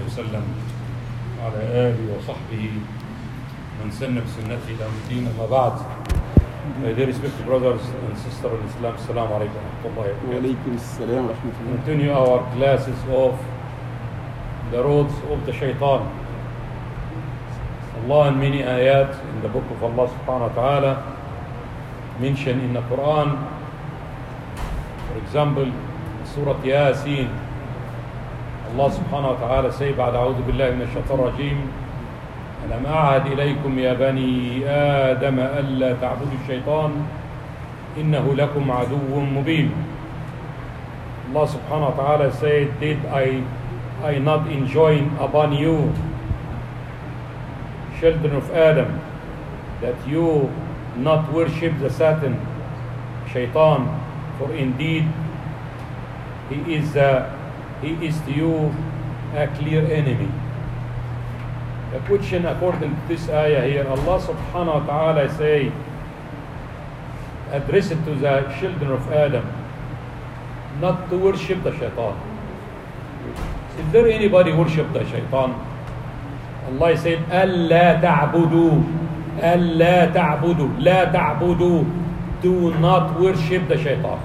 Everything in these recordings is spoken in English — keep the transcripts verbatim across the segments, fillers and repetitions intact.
وسلم وعلى آله وصحبه من سن بسنته إلى الدين. أما بعد, my dear respected brothers and sisters in Islam, Assalamu alaikum wa rahmatullahi wa barakatuh. Walaikum assalam wa rahmatullah. Continue our classes of the roads of the shaitan. Allah in many ayat in the book of Allah subhanahu wa ta'ala mention in the Quran. For example, Surah Yasin, Allah subhanahu wa ta'ala say, بعد أعوذ بالله من الشيطان الرجيم ألم أعهد إليكم يا بني آدم ألا تعبدوا الشيطان إنه لكم عدو مبين. Allah subhanahu wa ta'ala said, did I, I not enjoin upon you, children of Adam, that you not worship the Satan, Shaitan, for indeed he is, uh, he is to you a clear enemy. The question according to this ayah here, Allah subhanahu wa ta'ala say, address it to the children of Adam, not to worship the Shaitan. Is there anybody worship the Shaitan? Allah said, أَلَّا تَعْبُدُوا أَلَّا تَعْبُدُوا لَا تَعْبُدُوا do not worship the Shaitan.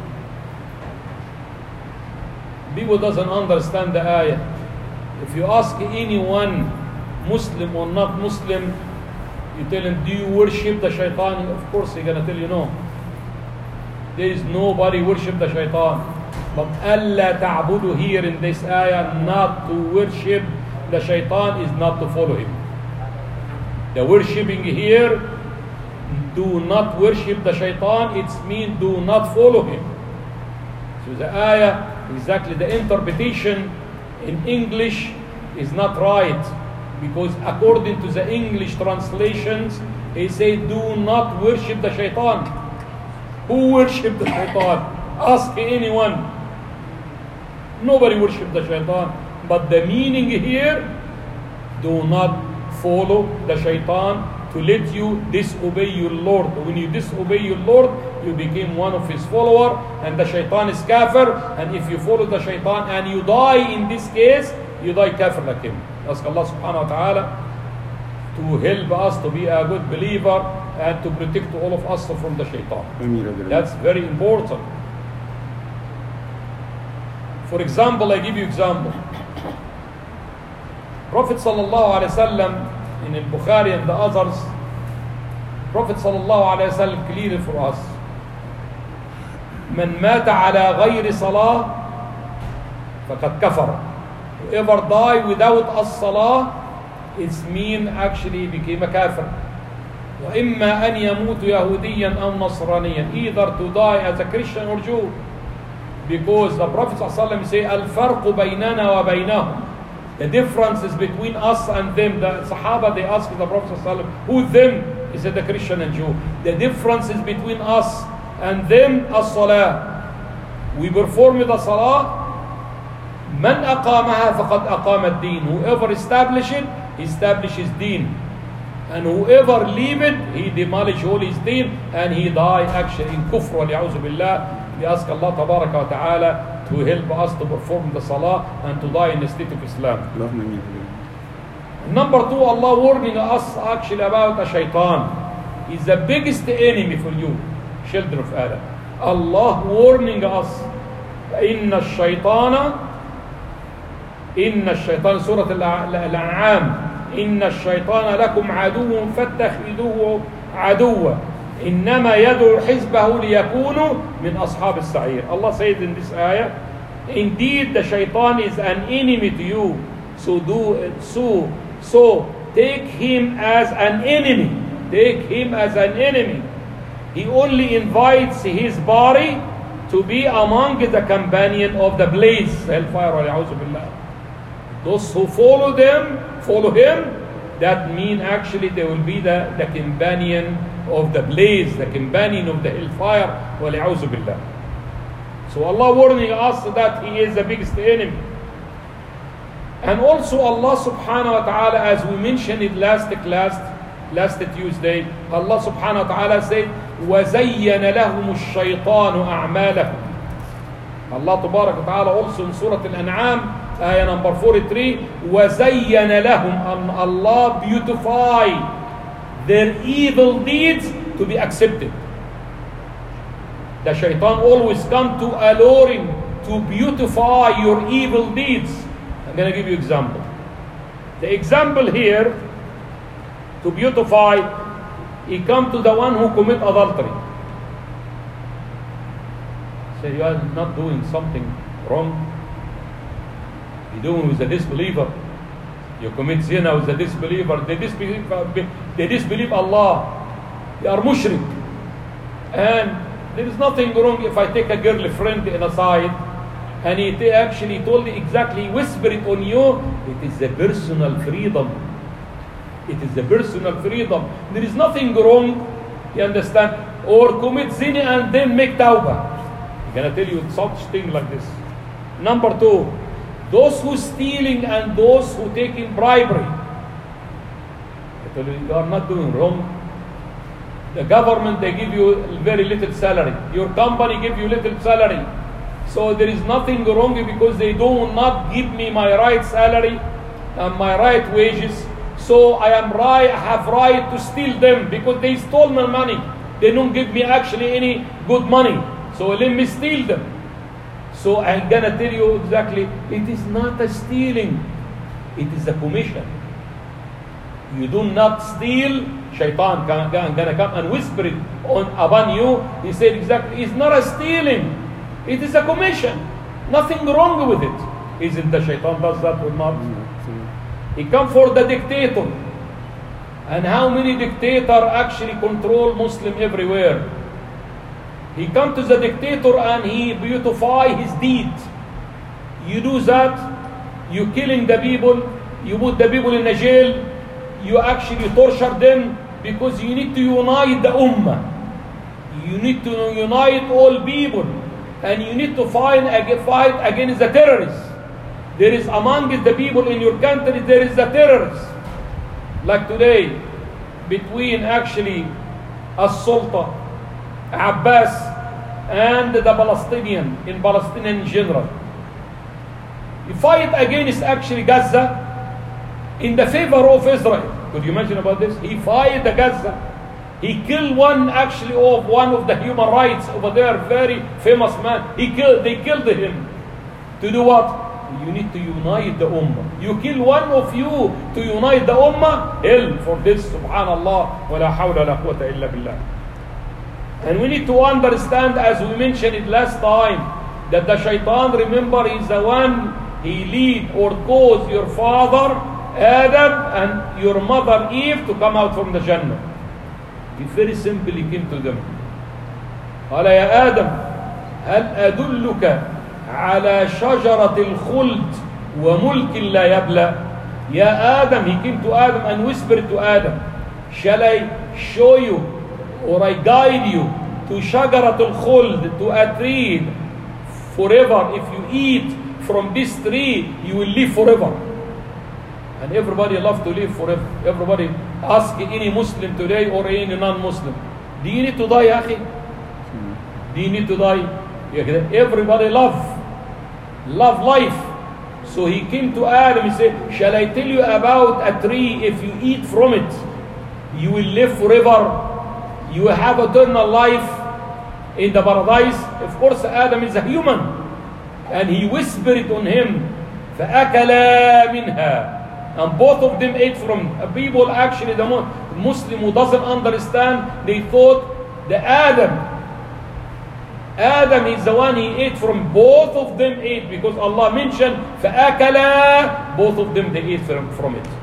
People doesn't understand the ayah. If you ask anyone, Muslim or not Muslim, you tell him, do you worship the Shaitan? Of course he's going to tell you no. There is nobody worship the Shaitan. But أَلَّا تَعْبُدُوا here in this ayah, not to worship the Shaitan is not to follow him. The worshipping here, do not worship the Shaitan, it means do not follow him. So the ayah, exactly the interpretation in English is not right, because according to the English translations, they say do not worship the Shaitan. Who worship the Shaitan? Ask anyone. Nobody worship the Shaitan. But the meaning here, do not follow the Shaitan to let you disobey your Lord. When you disobey your Lord, you become one of his followers, and the Shaitan is kafir. And if you follow the Shaitan and you die in this case, you die kafir like him. Ask Allah subhanahu wa ta'ala to help us to be a good believer and to protect all of us from the Shaitan. That's very important. For example, I give you example. Prophet sallallahu alaihi wasallam in al-Bukhari and the others, Prophet sallallahu alaihi wasallam cleared for us, من مات على غير صلاة فقد كفر. Whoever die without as-salah, it's mean actually became a kafir. وإما أن يموت يهوديا أو نصرانيا, either to die as a Christian or Jew, because the Prophet sallallahu alaihi wasallam say الفرق بيننا وبينهم. The difference is between us and them. The Sahaba, they asked the Prophet ﷺ, who them? He said the Christian and Jew. The difference is between us and them, as-salah. We perform the salah. من أقامها فقد أقام الدين. Whoever establish it, he establishes deen. And whoever leave it, he demolish all his deen, and he die actually in kufr. وَلِعُوذُ بِاللَّهِ. We ask Allah tabaraka wa ta'ala to help us to perform the salah and to die in the state of Islam. Number two, Allah warning us actually about the Shaitan. He's the biggest enemy for you, children of Adam. Allah warning us. إِنَّ الشَّيْطَانَ إِنَّ الشَّيْطَانَ Surah Al-An'am إِنَّ الشَّيْطَانَ لَكُمْ عَدُوٌ فَاتَّخِذُوهُ عَدُوًّا إِنَّمَا يَدْعُو حِزْبَهُ لِيَكُونُوا مِنْ أَصْحَابِ السَّعِيرِ. Allah says in this ayah, indeed the Shaitan is an enemy to you, so do so so take him as an enemy. Take him as an enemy. He only invites his body to be among the companion of the blaze, hellfire. Those who follow them, follow him, that mean actually they will be the, the companion of the blaze, the companion of the hellfire. So Allah warning us that he is the biggest enemy. And also Allah subhanahu wa ta'ala, as we mentioned it last class, last Tuesday, Allah subhanahu wa ta'ala said, وَزَيَّنَ لَهُمُ الشَّيْطَانُ أَعْمَالَهُمْ. Allah tabarak wa ta'ala also in Surah Al-An'am ayah number forty-three, وَزَيَّنَ لَهُمْ, and Allah beautify their evil deeds to be accepted. The shaitan always come to alluring, to beautify your evil deeds. I'm going to give you example. The example here, to beautify, he come to the one who commit adultery. Say, you are not doing something wrong. You're doing with a disbeliever. You commit zina with a disbeliever. They disbelieve, they disbelieve Allah. They are mushrik. And there is nothing wrong if I take a girlfriend in a side and he actually told me exactly, whisper it on you. It is a personal freedom. It is a personal freedom. There is nothing wrong, you understand? Or commit zina and then make tawbah. I'm going to tell you such thing like this. Number two, those who stealing and those who taking bribery. I tell you, you are not doing wrong. The government, they give you very little salary. Your company give you little salary. So there is nothing wrong because they do not give me my right salary and my right wages. So I am right, I have right to steal them because they stole my money. They don't give me actually any good money. So let me steal them. So I'm gonna tell you exactly, it is not a stealing. It is a commission. You do not steal. Shaitan gonna come and whisper it on upon you. He said exactly, it's not a stealing. It is a commission. Nothing wrong with it. Isn't the shaitan does that or not? He come for the dictator. And how many dictators actually control Muslim everywhere? He come to the dictator and he beautify his deed. You do that, you killing the people, you put the people in a jail, you actually torture them because you need to unite the ummah. You need to unite all people. And you need to fight, fight against the terrorists. There is among the people in your country, there is the terrorists. Like today, between actually as-Sulta, Abbas, and the Palestinian, in Palestine in general. You fight against actually Gaza in the favor of Israel. Could you imagine about this? He fight the Gaza. He killed one actually of one of the human rights over there, very famous man. He killed, they killed him. To do what? You need to unite the ummah. You kill one of you to unite the ummah, hell for this, subhanallah, wa la hawla wa la quwwata illa billah. And we need to understand, as we mentioned it last time, that the shaitan, remember, is the one he lead or cause your father Adam and your mother Eve to come out from the Jannah. He very simply came to them. قال يا آدم هل أدلك على شجرة الخلد وملك لا يبلى. يا Adam, he came to Adam and whispered to Adam, shall I show you or I guide you to شجرة الخلد, to a tree forever. If you eat from this tree, you will live forever. And everybody loves to live forever. Everybody ask any Muslim today or any non-Muslim, do you need to die, akhi? Do you need to die? Everybody love, love life. So he came to Adam, he said, shall I tell you about a tree? If you eat from it, you will live forever. You will have eternal life in the paradise. Of course, Adam is a human. And he whispered on him, فَأَكَلَا مِنْهَا. And both of them ate from people. Actually, the Muslim who doesn't understand, they thought the Adam, Adam is the one he ate from. Both of them ate because Allah mentioned فَأَكَلَا. Both of them they ate from, from it.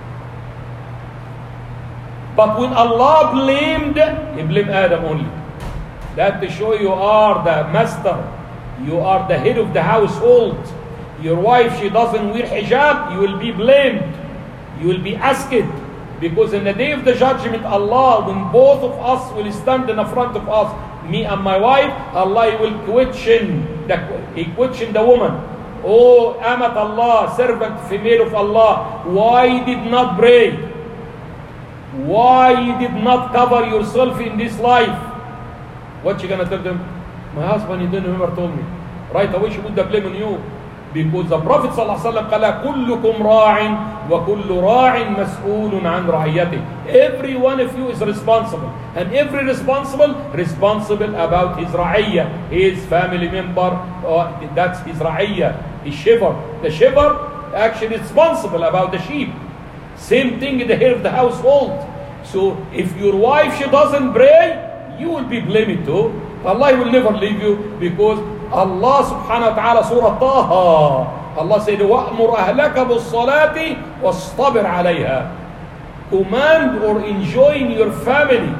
But when Allah blamed, He blamed Adam only. That to show you are the master, you are the head of the household. Your wife, she doesn't wear hijab, you will be blamed. You will be asked, because in the day of the judgment, Allah, when both of us will stand in the front of us, me and my wife, Allah will question the, He question the woman. Oh, Amat Allah, servant, female of Allah, why did not pray? Why you did not cover yourself in this life? What you gonna tell them? My husband, he didn't ever told me. Right away, she put the blame on you. Because the Prophet ﷺ قال كلكم راع وكل راع مسؤول عن رعيته. Every one of you is responsible, and every responsible responsible about his ra'iyya, his family member. Uh, that's his ra'iyya, his shiver. The shiver actually responsible about the sheep. Same thing in the head of the household. So if your wife she doesn't pray, you will be blamed too. Allah will never leave you, because Allah subhanahu wa ta'ala surah Taha, Allah said وَأْمُرْ أَهْلَكَ بِالصَّلَاةِ وَاصْطَبِرْ عَلَيْهَا. Command or enjoin your family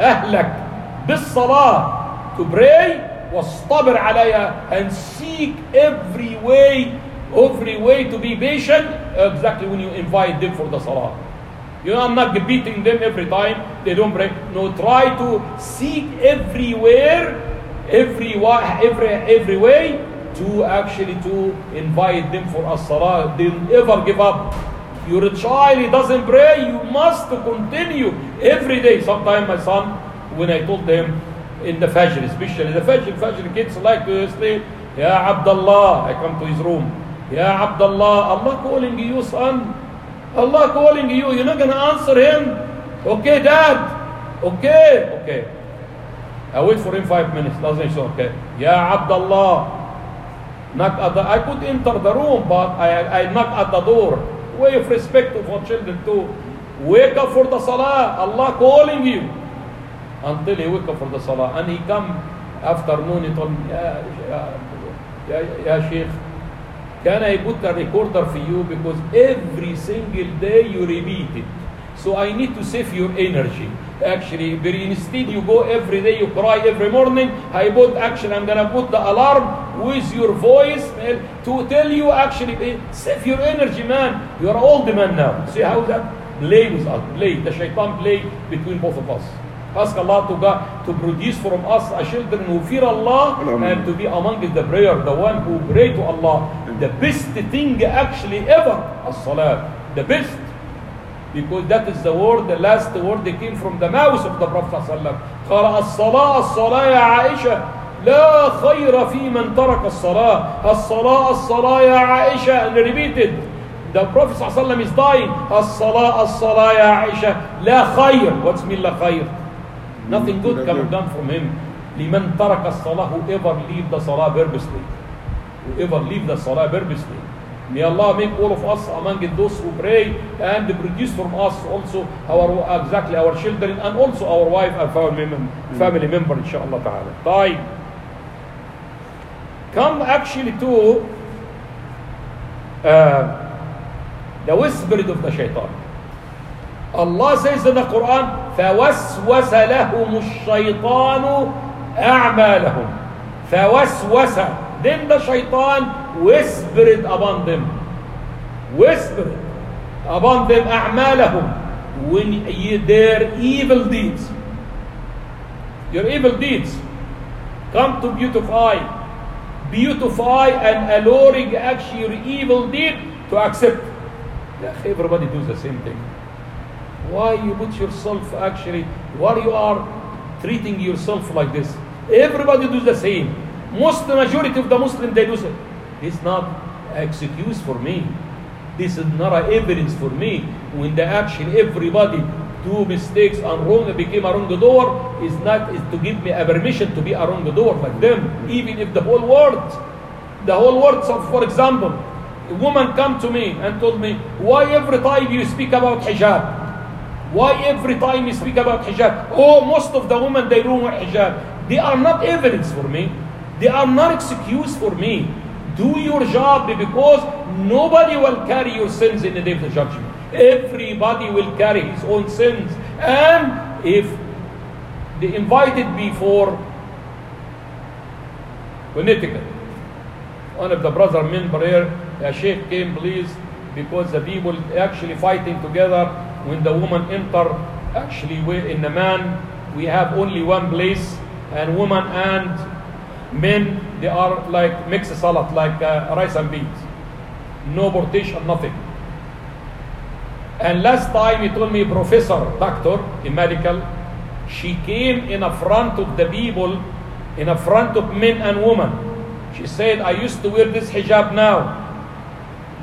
أهلك بالصلاة, to pray, وَاصْطَبِرْ عَلَيْهَا, and seek every way every way to be patient exactly when you invite them for the salah. You know, I'm not beating them every time they don't pray. No, try to seek everywhere, every every every way to actually to invite them for a salah. Don't ever give up. Your child he doesn't pray, you must continue every day. Sometimes my son, when I told them in the Fajr, especially the Fajr, Fajr kids like to sleep. Ya Abdullah, I come to his room. Ya Abdullah, Allah calling you, son. Allah calling you. You're not gonna answer him. Okay, Dad. Okay, okay. I wait for him five minutes. Doesn't say okay. Ya Abdullah. Knock at the. I could enter the room, but I I knock at the door. Way of respect for children too. Wake up for the salah. Allah calling you. Until he wake up for the salah, and he come afternoon. He told me, Ya Ya Ya, ya Sheikh, can I put a recorder for you, because every single day you repeat it. So I need to save your energy. Actually, but instead you go every day, you cry every morning. I put actually, I'm gonna put the alarm with your voice to tell you actually, save your energy, man. You are old man now. See how that play with us, play. The shaitan play between both of us. Ask Allah to God to produce from us a children who fear Allah and to be among the prayer, the one who pray to Allah. The best thing actually ever, as-salat. The best. Because that is the word, the last word that came from the mouth of the Prophet ﷺ. قال الصلاة الصلاة يا عائشة لا خير في من ترك الصلاة. الصلاة الصلاة يا عائشة, and repeated. The Prophet ﷺ is dying. الصلاة الصلاة يا عائشة لا خير. What's mean لا خير? Nothing good can be done from him. لمن ترك الصلاة, whoever leave the salah purposely. Whoever leave the salah purposely. May Allah make all of us among those who pray, and produce from us also our exactly our children, and also our wife and family member, family member, inshallah ta'ala. طيب. Come actually to uh, the whispering of the shaitan. Allah says in the Quran, فَوَسْوَسَ لَهُمُ الشَّيْطَانُ أَعْمَالَهُمْ. فَوَسْوَسَ. Then the shaitan whispered upon them. Whispered upon them أَعْمَالَهُمْ. When ye, their evil deeds. Your evil deeds come to beautify. Beautify and alluring actually your evil deed to accept. Everybody does the same thing. Why you put yourself actually, why you are treating yourself like this? Everybody does the same. Most the majority of the Muslims, they do it. It's not an excuse for me. This is not an evidence for me. When the action everybody do mistakes and wrong became a wrongdoer, is not is to give me a permission to be a wrongdoer like them. Even if the whole world, the whole world. So for example, a woman come to me and told me, why every time you speak about hijab? Why every time you speak about hijab? Oh, most of the women, they don't wear hijab. They are not evidence for me. They are not excuse for me. Do your job, because nobody will carry your sins in the day of the judgment. Everybody will carry his own sins. And if they invited me for Connecticut, one of the brother member here, a sheikh came, please, because the people actually fighting together. When the woman enter, actually we in the man, we have only one place, and woman and men, they are like mixed salad, like uh, rice and beans. No partition, nothing. And last time he told me, professor, doctor in medical, she came in front of the people, in front of men and women. She said, I used to wear this hijab now.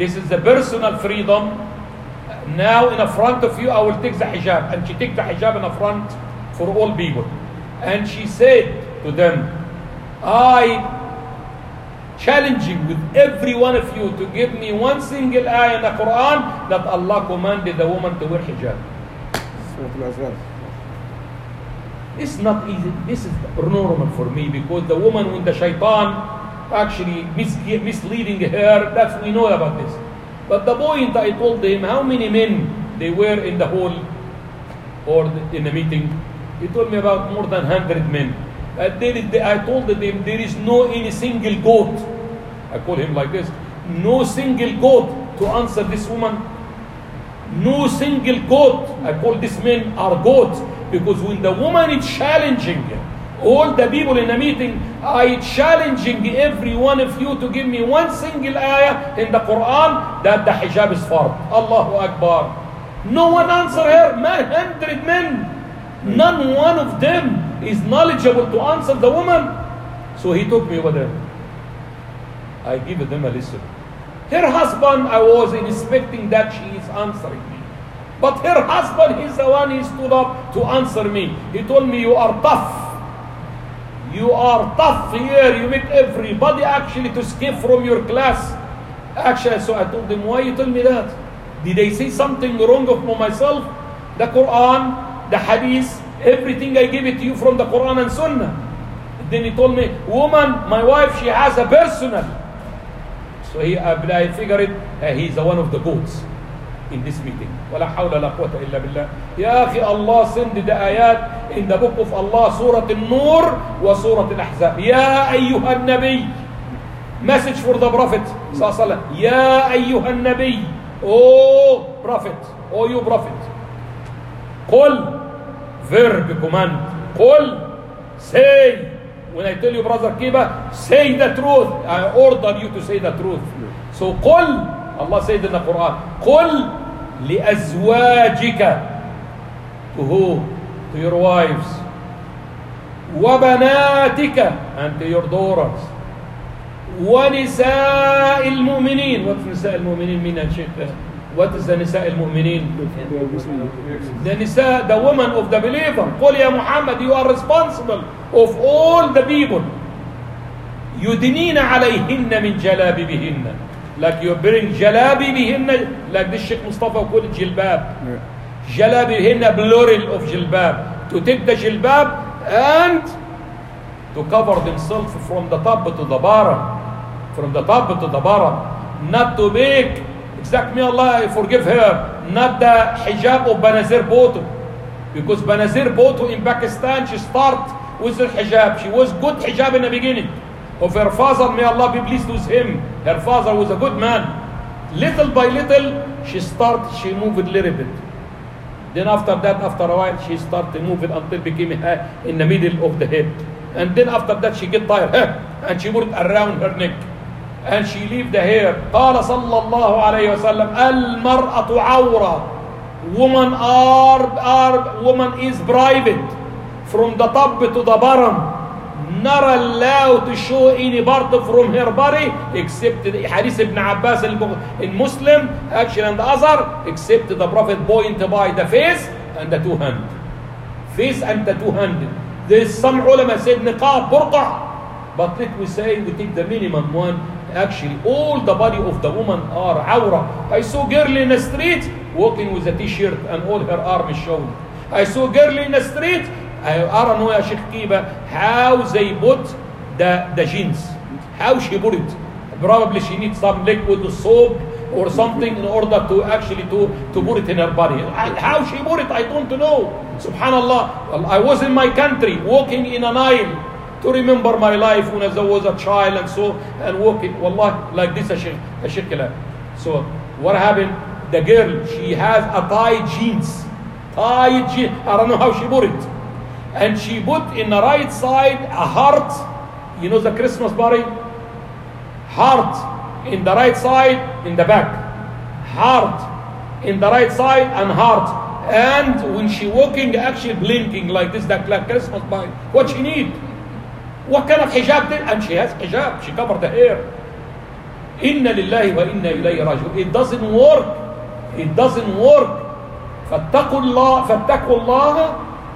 This is the personal freedom. Now in front of you, I will take the hijab. And she took the hijab in front for all people. And she said to them, I challenging with every one of you to give me one single ayah in the Quran that Allah commanded the woman to wear hijab. It's not easy. This is normal for me because the woman when the shaitan actually mis misleading her, that's we know about this. But the point I told him, how many men they were in the hall or in the meeting? He told me about more than one hundred men. And then I told them there is no any single goat. I call him like this. No single goat to answer this woman. No single goat. I call these men are goats. Because when the woman is challenging all the people in a meeting, I challenging every one of you to give me one single ayah in the Quran that the hijab is fard. Allahu Akbar. No one answer her. Man, hundred men. None one of them is knowledgeable to answer the woman. So he took me over there. I give them a listen. Her husband, I was expecting that she is answering me. But her husband is the one who stood up to answer me. He told me, you are tough. You are tough here. You make everybody actually to escape from your class. Actually, so I told him, why you tell me that? Did I say something wrong of myself? The Quran, the Hadith, everything I give it to you from the Quran and Sunnah. Then he told me, woman, my wife, she has a personal. So he, I figured uh, he's one of the goats in this meeting. ولا حول ولا قوة إلا بالله. يا أخي, Allah send the ayat in the book of Allah, Surah An-Nur wa Surah Al-Ahzab. يا أيها النبي. Message for the Prophet صلى الله عليه وسلم. يا أيها النبي. Oh Prophet. Oh you Prophet. قل. Verb, command. قل. Say. When I tell you, Brother Kiba, say the truth. I order you to say the truth. So قل. Allah said in the Quran, قل لأزواجك. To who? To your wives. وبناتك. And to your daughters. ونساء المؤمنين. What is نساء المؤمنين mean, Sheikh? What is the نساء المؤمنين? The nisa, the woman of the believer. قل يا Muhammad, you are responsible of all the people. يدنين عليهن من جلابيبهن. Like you bring jalabi bihinna, like this Sheikh Mustafa called it jilbab. Jalabi bihinna, plural of jilbab. To take the jilbab and to cover themselves from the top to the bottom. From the top to the bottom. Not to make, exact me Allah, forgive her, not the hijab of Benazir Bhutto. Because Benazir Bhutto in Pakistan, she started with the hijab. She was good hijab in the beginning. Of her father, may Allah be pleased with him. Her father was a good man. Little by little, she started, she moved a little bit. Then after that, after a while, she started moving until it became in the middle of the head. And then after that, she get tired. And she put it around her neck. And she leave the hair. قال صلى الله عليه وسلم المرأة عورة. Woman are, are, woman is private. From the top to the bottom. Not allowed to show any part from her body except the Hadith ibn Abbas in Muslim, actually and the other, except the Prophet point by the face and the two hands. Face and the two hands. There is some ulama said niqab, burqa. But let me say we take the minimum one. Actually, all the body of the woman are awra. I saw girl in the street walking with a t-shirt and all her arm is shown. I saw girl in the street. I, I don't know, Sheikh Kiba, how they put the, the jeans. How she put it. Probably she needs some liquid soap or something in order to actually to, to put it in her body. How she put it, I don't know. Subhanallah. Well, I was in my country walking in an aisle to remember my life when I was a child and so, and walking, wallah, like this, a sheikh, a sheikh. So what happened? The girl, she has a tight jeans. Tight jeans. I don't know how she put it. And she put in the right side a heart. You know the Christmas party? Heart in the right side, in the back. Heart in the right side and heart. And when she walking, actually blinking like this, that like Christmas party. What she need? What kind of hijab did? And she has hijab. She covered the hair. Inna lillahi wa inna ilayhi raji'un. It doesn't work. It doesn't work. فاتقوا الله فاتقوا الله.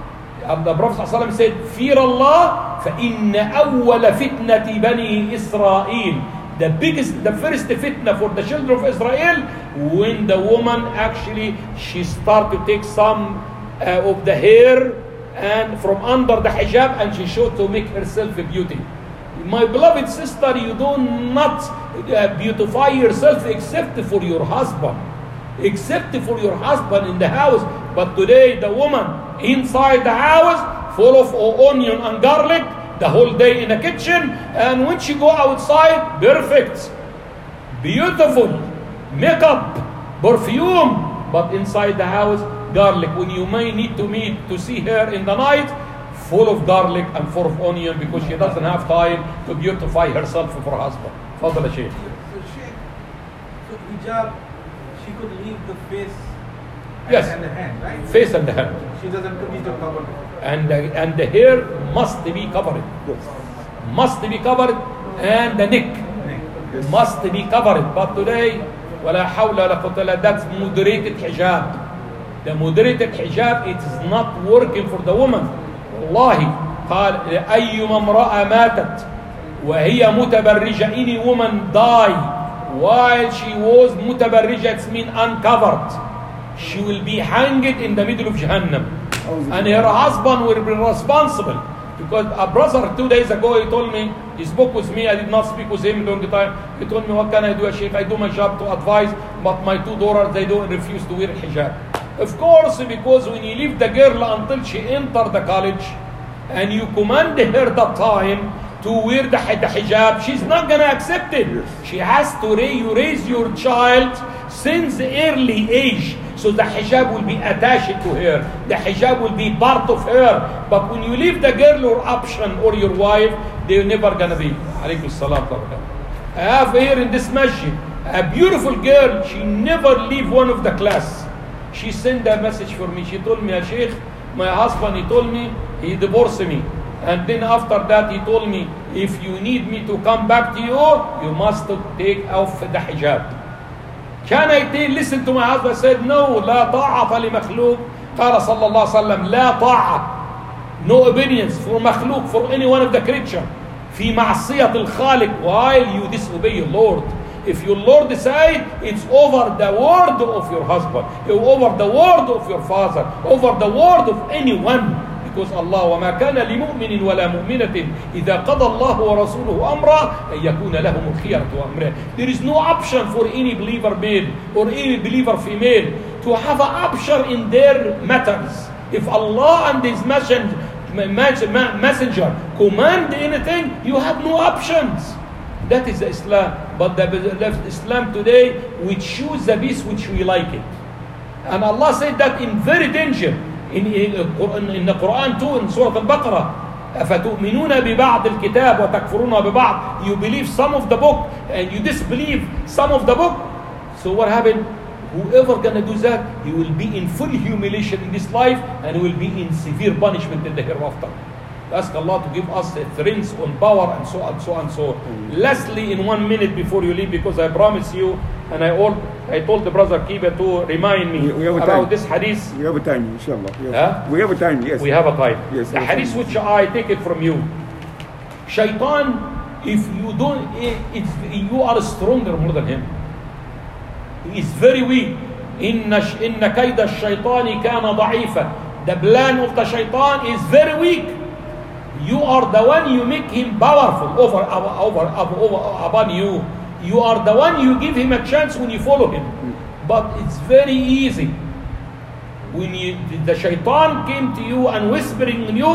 The Prophet ﷺ said, fear Allah, فإن أول فتنة بني إسرائيل. The biggest, the first fitna for the children of Israel, when the woman actually, she start to take some uh, of the hair and from under the hijab, and she showed to make herself a beauty. My beloved sister, you do not uh, beautify yourself except for your husband. Except for your husband in the house. But today the woman inside the house full of onion and garlic the whole day in the kitchen, and when she go outside, perfect, beautiful, makeup, perfume, but inside the house, garlic. When you may need to meet to see her in the night, full of garlic and full of onion, because she doesn't have time to beautify herself for her husband. Fadal Shaykh. So Shaykh, so hijab, she could leave the face Yes. and the hand, right? Face and the hand. She doesn't need to cover it. And the, and the hair must be covered. Yes. Must be covered, and the neck Yes. must be covered. But today, ولا حول ولا قوة إلا بالله, that's moderated hijab. The moderated hijab, it is not working for the woman. والله قال أيما امرأة ماتت وهي متبرجة, any woman die while she was متبرجة, it means uncovered, she will be hanged in the middle of Jahannam, and her husband will be responsible. Because a brother two days ago, he told me, he spoke with me, I did not speak with him during the time. He told me, what can I do, Sheikh? I do my job to advise, but my two daughters, they don't refuse to wear hijab. Of course, because when you leave the girl until she enter the college, and you command her that time to wear the hijab, she's not going to accept it. She has to raise, you raise your child since the early age. So the hijab will be attached to her. The hijab will be part of her. But when you leave the girl or option or your wife, they're never gonna be. Alaykum salam. I have here in this masjid a beautiful girl. She never leave one of the class. She sent a message for me. She told me, "Ya Sheikh, my husband, he told me he divorced me. And then after that he told me, if you need me to come back to you, you must take off the hijab." Can I tell, listen to my husband? I said, no, لا طاعة لمخلوق. قال صلى الله عليه وسلم, لا طاعة. No obedience for مخلوق, for any one of the creature. في معصية الخالق, while you disobey your Lord. If your Lord decide, it's over the word of your husband, over the word of your father, over the word of anyone. Because Allah, وما كان لمؤمن ولا مؤمنة إذا قضى الله ورسوله أمرا أن يكون لهم الخيرة أمره. There is no option for any believer male or any believer female to have an option in their matters. If Allah and His messenger, messenger command anything, you have no options. That is Islam. But the Islam today, we choose the piece which we like it. And Allah said that in very danger. In, in, in the Quran too, in Surah Al-Baqarah, أفتؤمنون ببعض الكتاب وتكفرون ببعض. You believe some of the book and you disbelieve some of the book. So what happened? Whoever gonna do that, he will be in full humiliation in this life, and will be in severe punishment in the hereafter. Ask Allah to give us strength on power, and so on, so on, so on. Lastly, in one minute before you leave, because I promise you, and I all, I told the brother Kiba to remind me we have a about time. this hadith. We have a time, inshallah. We have, Huh? we have a time, yes. We have a time. Yes, The we have hadith time. which I take it from you. Shaitan, if you don't, it's, you are stronger more than him. He is very weak. إن إن كيد الشيطان كان ضعيفا. The plan of the shaitan is very weak. You are the one, you make him powerful over, over, over, over upon you. You are the one, you give him a chance when you follow him. But it's very easy. When you, the shaitan came to you and whispering in you,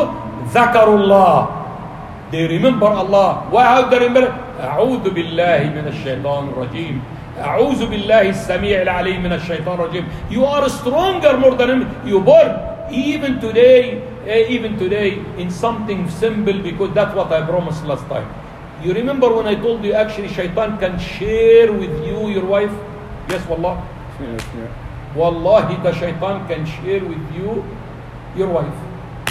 Zakarullah. They remember Allah. Why how they remember? أعوذ بالله من الشيطان الرجيم. أعوذ بالله السميع العليم من الشيطان الرجيم. You are stronger more than him. You born. Even today, even today, in something simple, because that's what I promised last time. You remember when I told you actually shaitan can share with you your wife? Yes, wallah. Yes, yeah. Wallahi, the shaitan can share with you your wife.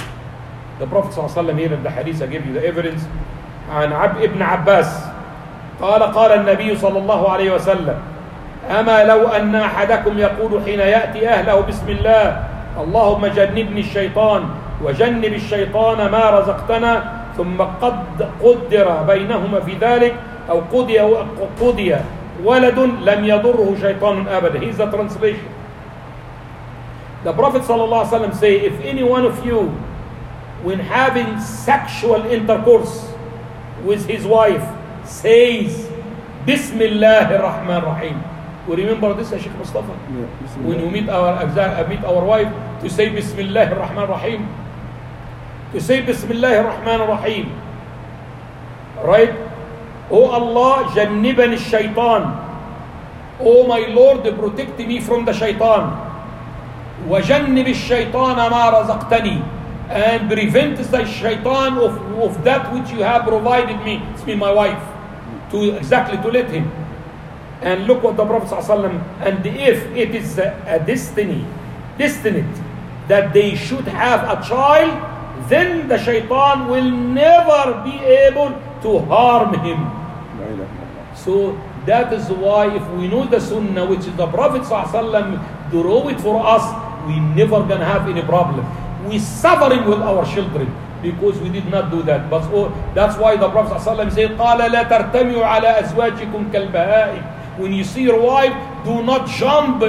The Prophet ﷺ here in the hadith, I gave you the evidence. And Ibn Abbas, قال قال النبي صلى الله عليه وسلم أما لو أن أحدكم يقول حين يأتي أهله بسم الله اللهم جنبني الشيطان وجنب الشيطان ما رزقتنا ثم قد قدر بينهما في ذلك أو قضي قضي ولد لم يضره شيطان أبدا. Here's the translation. The Prophet صلى الله عليه وسلم say, if any one of you when having sexual intercourse with his wife says Bismillah ar-Rahman ar-Rahim. We remember this, Sheikh Mustafa? Yeah, When you meet our, meet our wife to say Bismillah ar-Rahman ar-Rahim. To say Bismillah ar-Rahman ar-Rahim. Right? Oh Allah, jannibani shaitan. Oh my Lord, protect me from the shaitan. وَجَنِّبِ الشَّيْطَانَ مَا رَزَقْتَنِي. And prevent the shaitan of, of that which you have provided me. It's me, my wife. To exactly to let him. And look what the Prophet ﷺ, and if it is a, a destiny, destined that they should have a child, then the shaitan will never be able to harm him. So that is why if we know the sunnah, which is the Prophet ﷺ drew it for us, we never gonna have any problem. We suffering with our children because we did not do that. But oh, that's why the Prophet ﷺ said, قال لا ترتموا على أزواجكم كالبهائم. When you see your wife, do not jump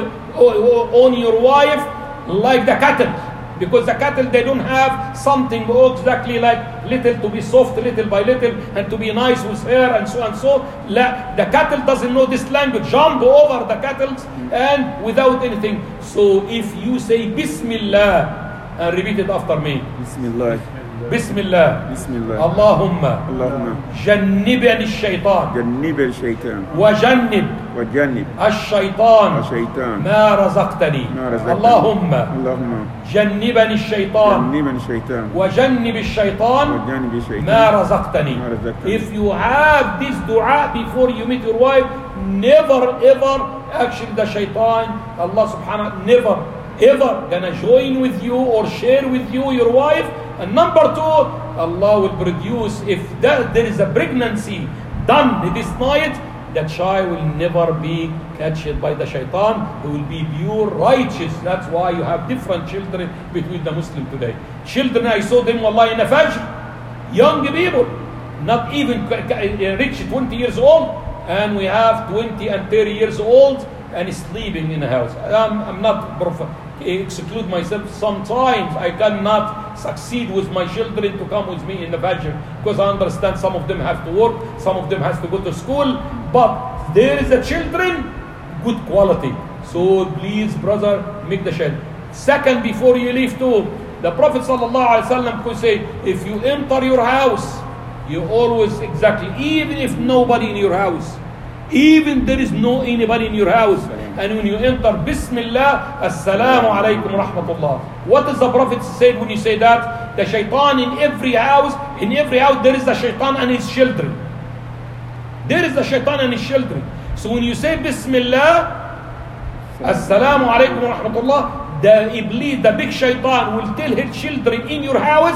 on your wife like the cattle. Because the cattle, they don't have something exactly like little to be soft, little by little, and to be nice with her, and so and so. La, the cattle doesn't know this language. Jump over the cattle and without anything. So if you say Bismillah, and repeat it after me. Bismillah. Bismillah. Bismillah. Allahumma. Allahumma. جنبني الشيطان. جنب الشيطان. وجنب. وجنب. الشيطان. الشيطان. ما رزقتني. ما رزقتني. اللهم. اللهم. جنبني الشيطان. جنبني الشيطان. وجنب الشيطان. وجنب الشيطان. ما رزقتني. ما رزقتني. If you have this dua before you meet your wife, never ever, actually the shaitan, Allah subhanahu, never ever gonna join with you or share with you your wife. And number two, Allah will produce, if that, there is a pregnancy done this night, that child will never be catched by the shaitan. He will be pure righteous. That's why you have different children between the Muslim today. Children, I saw them wallahi in a fajr, young people, not even reach twenty years old, and we have twenty and thirty years old and sleeping in the house. I'm, I'm not prof- exclude myself. Sometimes I cannot succeed with my children to come with me in the Fajr because I understand some of them have to work, some of them has to go to school, but there is a children good quality. So please, brother, make the shed. Second, before you leave too, the Prophet sallallahu alaihi wasallam could say, if you enter your house, you always exactly, even if nobody in your house, even there is no anybody in your house, and when you enter Bismillah, Assalamu alaikum rahmatullah. What does the Prophet said when you say that? The shaitan in every house, in every house there is the shaitan and his children. There is the shaitan and his children. So when you say Bismillah, Assalamu alaikum rahmatullah, the Iblis, the big shaitan will tell his children in your house,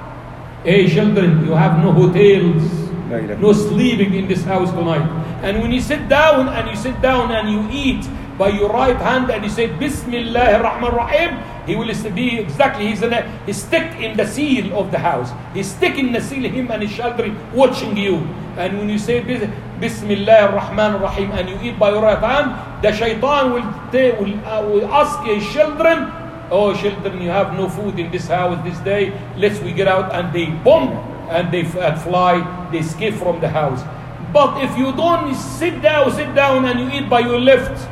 hey children, you have no hotels, no sleeping in this house tonight. And when you sit down and you sit down and you eat by your right hand and you say Bismillah ar-Rahman ar-Rahim, he will be exactly, he's, in a, he's stick in the seal of the house. He's stick in the seal, him and his children watching you. And when you say Bismillah ar-Rahman ar-Rahim and you eat by your right hand, the shaitan will, ta- will, uh, will ask his children, oh children, you have no food in this house this day, let's we get out, and they boom, and they uh, fly, they escape from the house. But if you don't sit down, sit down and you eat by your left,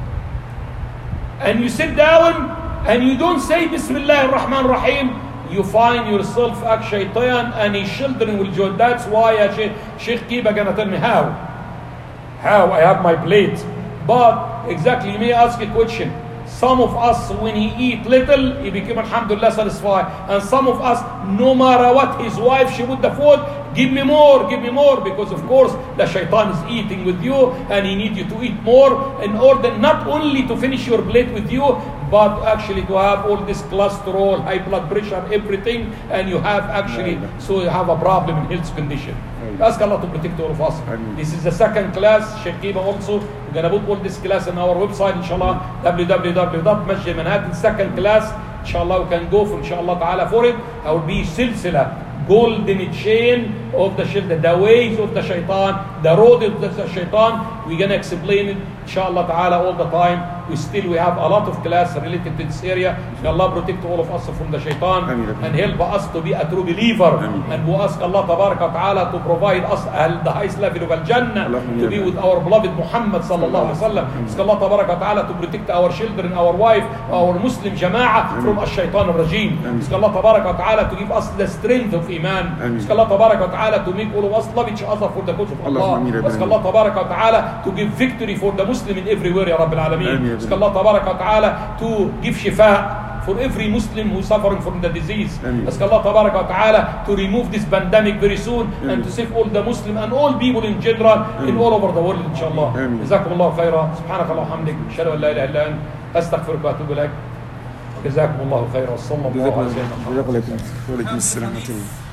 and you sit down and you don't say Bismillah ar-Rahman ar-Rahim, you find yourself at shaitan and his children will join. That's why uh, Sheikh, Sheikh Kiba gonna tell me how. How I have my plate. But exactly, you may ask a question. Some of us, when he eat little, he became alhamdulillah satisfied. And some of us, no matter what his wife, she put the food, give me more, give me more. Because of course, the shaitan is eating with you and he needs you to eat more in order not only to finish your plate with you, but actually to have all this cholesterol, high blood pressure, everything. And you have actually, so you have a problem in health condition. We ask Allah to protect all of us. Ameen. This is the second class. Sheikh Kiba also. We're going to put all this class on our website, inshallah, w w w dot masjid manhattan. Second class, inshallah, we can go for, inshallah ta'ala, for it. I will be silsila. Golden chain of the shaitan, the ways of the shaitan, the road of the shaitan. We're going to explain it, inshallah ta'ala, all the time. We still we have a lot of class related to this area. May Allah protect all of us from the shaitan Ameen. and help us to be a true believer. Ameen. And we ask Allah tabarak wa ta'ala to provide us at the highest level of al-Jannah, Allahumma to be ya with our beloved Muhammad sallallahu alaihi wasallam. Ask Allah tabarak wa ta'ala to protect our children, our wife, our Muslim jama'ah from ash-shaytan al-rajim. Ameen. Ask Allah tabarak wa ta'ala to give us the strength of iman. Ameen. Ask Allah tabarak wa ta'ala to make all of us love each other for the cause of Allah. Allahumma ameen. Ask Allah tabarak wa ta'ala to give victory for the Muslim in everywhere, ya Rabbil Alameen. Ameen. Ask Allah tabarak wa ta'ala to give shifa for every Muslim who is suffering from the disease. Ameen. Ask Allah tabarak wa ta'ala to remove this pandemic very soon Ameen. and to save all the Muslim and all people in general in all over the world, inshallah. Ameen. جزاكم الله خيرا. سبحانك اللهم وبحمدك أشهد أن لا إله إلا أنت أستغفرك وأتوب إليك. جزاكم الله خيرا. صلى الله عليه وسلم. جزاك الله خير. وعليكم السلام ورحمة الله.